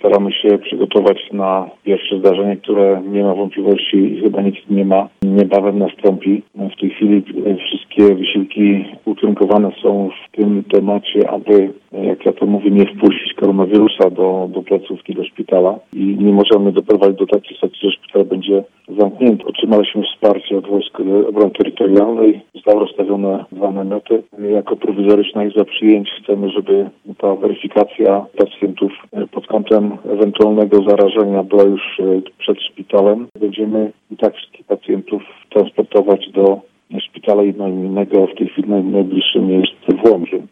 staramy się przygotować na pierwsze zdarzenie, które nie ma wątpliwości i chyba nikt nie ma, niebawem nastąpi. W tej chwili wszystkie wysiłki ukierunkowane są w tym temacie, aby, jak ja to mówię, nie wpuścić koronawirusa do placówki, do szpitala i nie możemy doprowadzić do takiej sytuacji, że szpital będzie zamknięty. Otrzymaliśmy wsparcie od Wojsk Obrony Terytorialnej. Zostały rozstawione 2 namioty. Jako prowizoryczna izba przyjęć chcemy, żeby ta weryfikacja pacjentów pod kątem ewentualnego zarażenia była już przed szpitalem. Będziemy i tak wszystkich pacjentów transportować do szpitala innego, w tej chwili najbliższym miejscu w Łomży.